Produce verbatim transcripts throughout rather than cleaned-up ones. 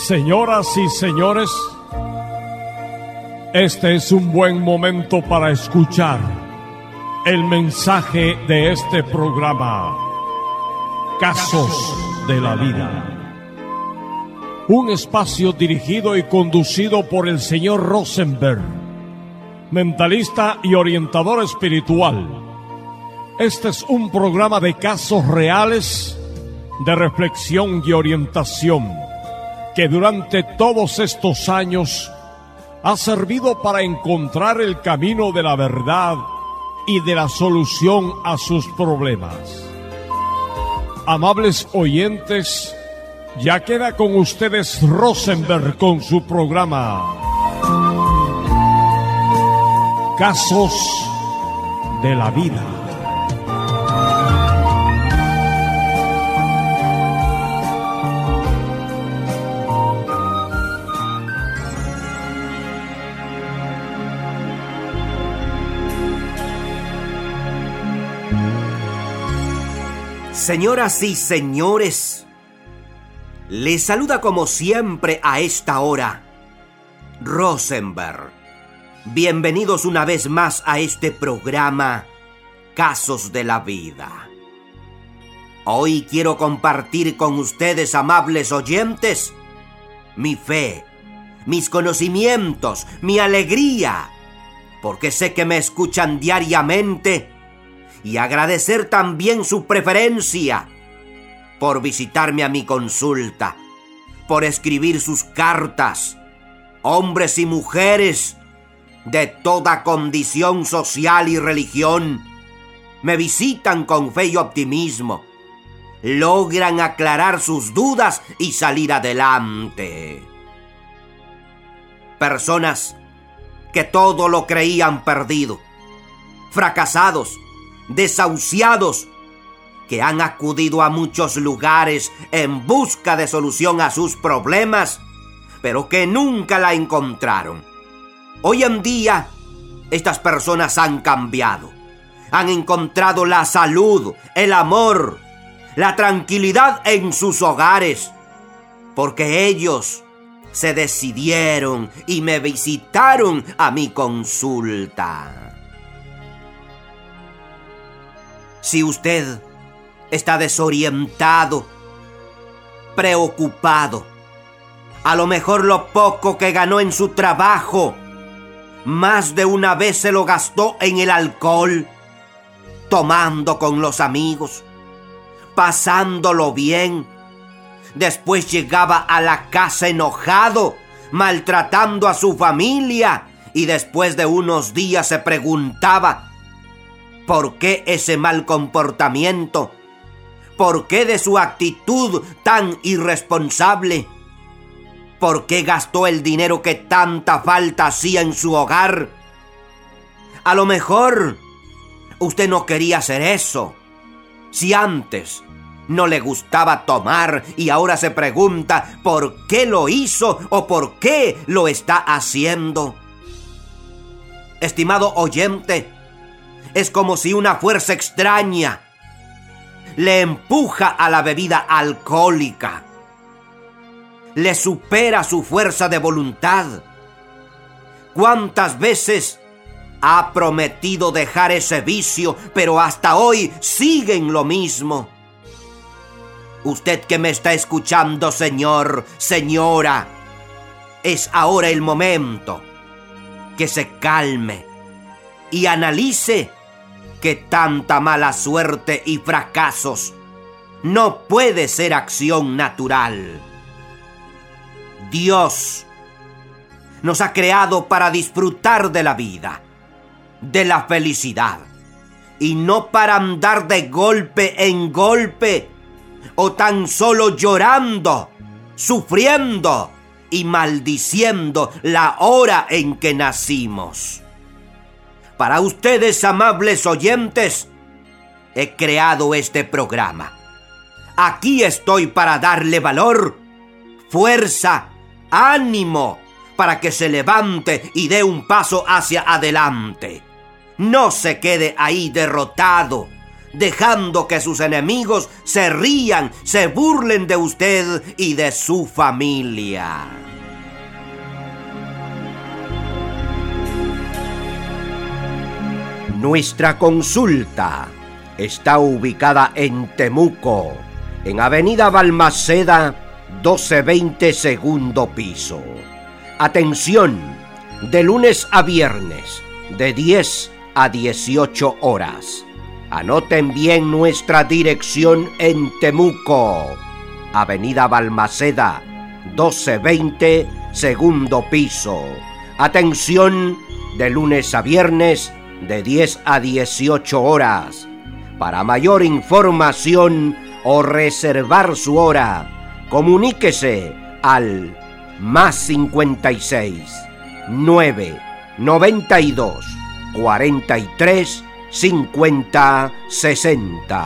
Señoras y señores, este es un buen momento para escuchar el mensaje de este programa, Casos de la Vida. Un espacio dirigido y conducido por el señor Rosenberg, mentalista y orientador espiritual. Este es un programa de casos reales, de reflexión y orientación, que durante todos estos años ha servido para encontrar el camino de la verdad y de la solución a sus problemas. Amables oyentes, ya queda con ustedes Rosenberg con su programa Casos de la Vida. Señoras y señores, les saluda como siempre a esta hora Rosenberg. Bienvenidos una vez más a este programa Casos de la Vida. Hoy quiero compartir con ustedes, amables oyentes, mi fe, mis conocimientos, mi alegría, porque sé que me escuchan diariamente, y agradecer también su preferencia por visitarme a mi consulta, por escribir sus cartas. Hombres y mujeres de toda condición social y religión me visitan con fe y optimismo, logran aclarar sus dudas y salir adelante. Personas que todo lo creían perdido, fracasados, desahuciados, que han acudido a muchos lugares en busca de solución a sus problemas, pero que nunca la encontraron. Hoy en día, estas personas han cambiado, han encontrado la salud, el amor, la tranquilidad en sus hogares, porque ellos se decidieron y me visitaron a mi consulta. Si usted está desorientado, preocupado, a lo mejor lo poco que ganó en su trabajo, más de una vez se lo gastó en el alcohol, tomando con los amigos, pasándolo bien. Después llegaba a la casa enojado, maltratando a su familia, y después de unos días se preguntaba: ¿por qué ese mal comportamiento? ¿Por qué de su actitud tan irresponsable? ¿Por qué gastó el dinero que tanta falta hacía en su hogar? A lo mejor usted no quería hacer eso. Si antes no le gustaba tomar y ahora se pregunta por qué lo hizo o por qué lo está haciendo. Estimado oyente, es como si una fuerza extraña le empuja a la bebida alcohólica, le supera su fuerza de voluntad. ¿Cuántas veces ha prometido dejar ese vicio, pero hasta hoy sigue en lo mismo? Usted que me está escuchando, señor, señora, es ahora el momento que se calme y analice que tanta mala suerte y fracasos no puede ser acción natural. Dios nos ha creado para disfrutar de la vida, de la felicidad, y no para andar de golpe en golpe, o tan solo llorando, sufriendo y maldiciendo la hora en que nacimos. Para ustedes, amables oyentes, he creado este programa. Aquí estoy para darle valor, fuerza, ánimo, para que se levante y dé un paso hacia adelante. No se quede ahí derrotado, dejando que sus enemigos se rían, se burlen de usted y de su familia. Nuestra consulta está ubicada en Temuco, en Avenida Balmaceda, doce veinte, segundo piso. Atención, de lunes a viernes, de diez a dieciocho horas. Anoten bien nuestra dirección en Temuco, Avenida Balmaceda, doce veinte, segundo piso. Atención, de lunes a viernes, de diez a dieciocho horas. Para mayor información o reservar su hora, comuníquese al más cincuenta y seis, nueve, noventa y dos, cuarenta y tres, cincuenta, sesenta.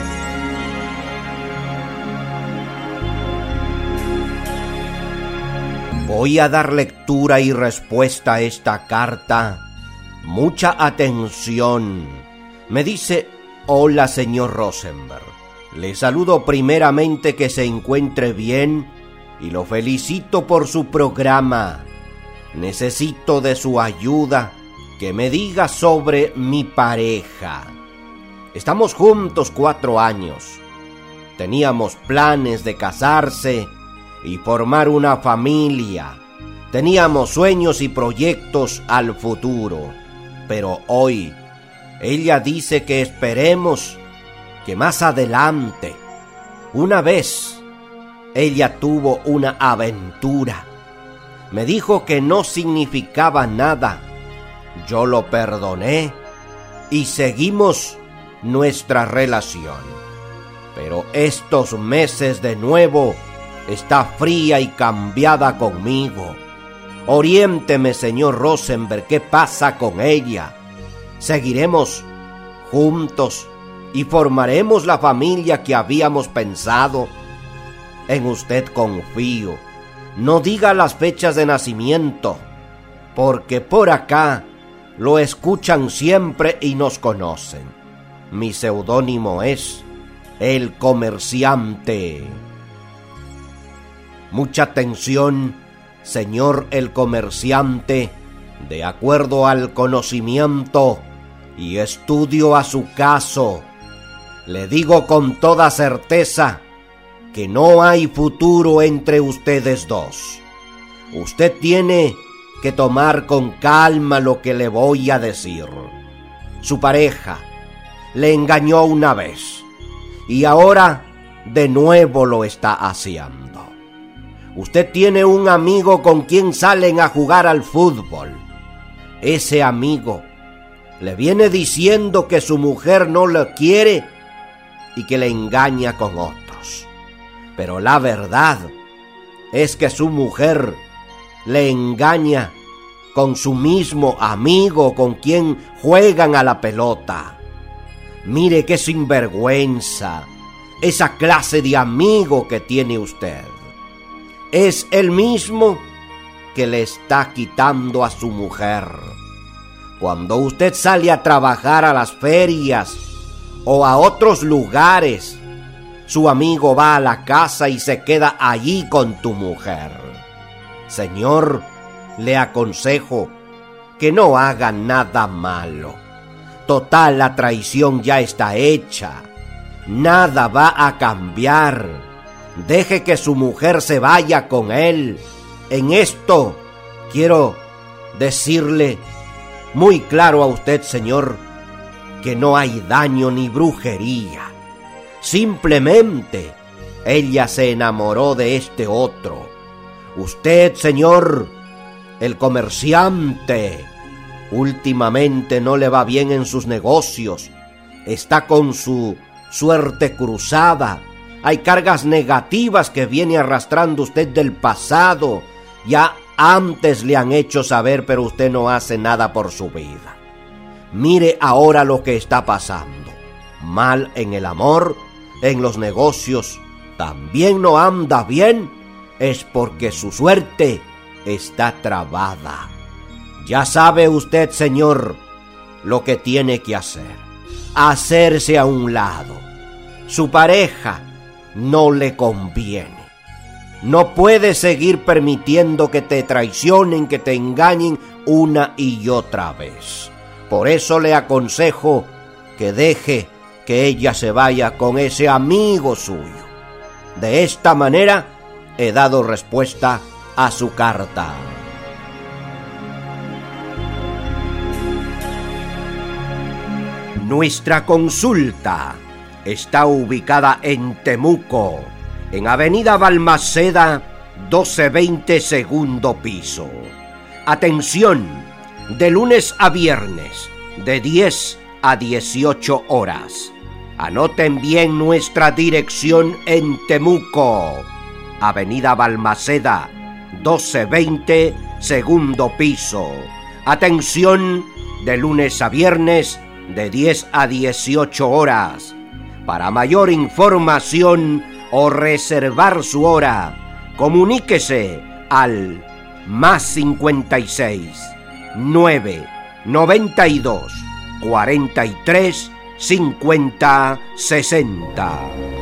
Voy a dar lectura y respuesta a esta carta. Mucha atención. Me dice: hola, señor Rosenberg. Le saludo primeramente, que se encuentre bien y lo felicito por su programa. Necesito de su ayuda, que me diga sobre mi pareja. Estamos juntos cuatro años. Teníamos planes de casarse y formar una familia. Teníamos sueños y proyectos al futuro. Pero hoy, ella dice que esperemos que más adelante. Una vez, ella tuvo una aventura. Me dijo que no significaba nada. Yo lo perdoné y seguimos nuestra relación. Pero estos meses de nuevo está fría y cambiada conmigo. Oriénteme, señor Rosenberg, ¿qué pasa con ella? ¿Seguiremos juntos y formaremos la familia que habíamos pensado? En usted confío. No diga las fechas de nacimiento, porque por acá lo escuchan siempre y nos conocen. Mi seudónimo es El Comerciante. Mucha atención, señor el comerciante, de acuerdo al conocimiento y estudio a su caso, le digo con toda certeza que no hay futuro entre ustedes dos. Usted tiene que tomar con calma lo que le voy a decir. Su pareja le engañó una vez y ahora de nuevo lo está haciendo. Usted tiene un amigo con quien salen a jugar al fútbol. Ese amigo le viene diciendo que su mujer no lo quiere y que le engaña con otros. Pero la verdad es que su mujer le engaña con su mismo amigo con quien juegan a la pelota. Mire qué sinvergüenza esa clase de amigo que tiene usted. Es el mismo que le está quitando a su mujer. Cuando usted sale a trabajar a las ferias o a otros lugares, su amigo va a la casa y se queda allí con tu mujer. Señor, le aconsejo que no haga nada malo. Total, la traición ya está hecha. Nada va a cambiar. Deje que su mujer se vaya con él. En esto quiero decirle muy claro a usted, señor, que no hay daño ni brujería. Simplemente ella se enamoró de este otro. Usted, señor, el comerciante, últimamente no le va bien en sus negocios. Está con su suerte cruzada. Hay cargas negativas que viene arrastrando usted del pasado. Ya antes le han hecho saber, pero usted no hace nada por su vida. Mire ahora lo que está pasando. Mal en el amor, en los negocios, también no anda bien. Es porque su suerte está trabada. Ya sabe usted, señor, lo que tiene que hacer. hacerse a un lado. Su pareja no le conviene. No puede seguir permitiendo que te traicionen, que te engañen una y otra vez. Por eso le aconsejo que deje que ella se vaya con ese amigo suyo. De esta manera he dado respuesta a su carta. Nuestra consulta está ubicada en Temuco, en Avenida Balmaceda, doce veinte, segundo piso. Atención, de lunes a viernes, de diez a dieciocho horas. Anoten bien nuestra dirección en Temuco, Avenida Balmaceda, doce veinte, segundo piso. Atención, de lunes a viernes, de diez a dieciocho horas. Para mayor información o reservar su hora, comuníquese al más cincuenta y seis, nueve, noventa y dos, cuarenta y tres, cincuenta, sesenta.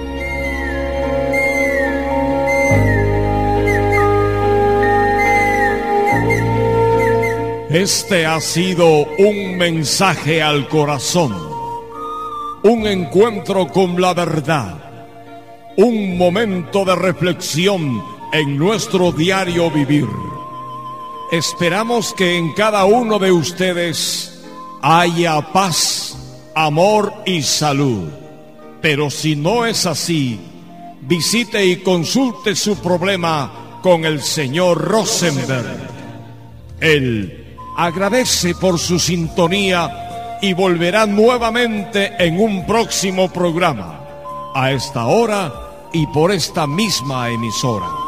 Este ha sido un mensaje al corazón, un encuentro con la verdad, un momento de reflexión en nuestro diario vivir. Esperamos que en cada uno de ustedes haya paz, amor y salud. Pero si no es así, visite y consulte su problema con el señor Rosenberg. Él agradece por su sintonía y volverá nuevamente en un próximo programa, a esta hora y por esta misma emisora.